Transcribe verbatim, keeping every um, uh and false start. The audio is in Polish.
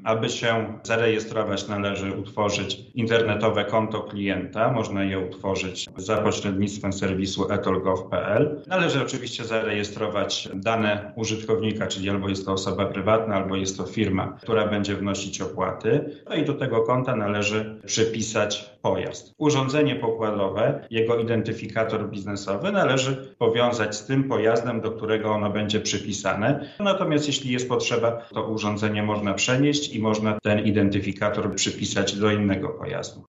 Aby się zarejestrować, należy utworzyć internetowe konto klienta. Można je utworzyć za pośrednictwem serwisu e t o l kropka gov kropka p l. Należy oczywiście zarejestrować dane użytkownika, czyli albo jest to osoba prywatna, albo jest to firma, która będzie wnosić opłaty. No i do tego konta należy przypisać pojazd. Urządzenie pokładowe, jego identyfikator biznesowy należy powiązać z tym pojazdem, do którego ono będzie przypisane. Natomiast jeśli jest potrzeba, to urządzenie można przenieść i można ten identyfikator przypisać do innego pojazdu.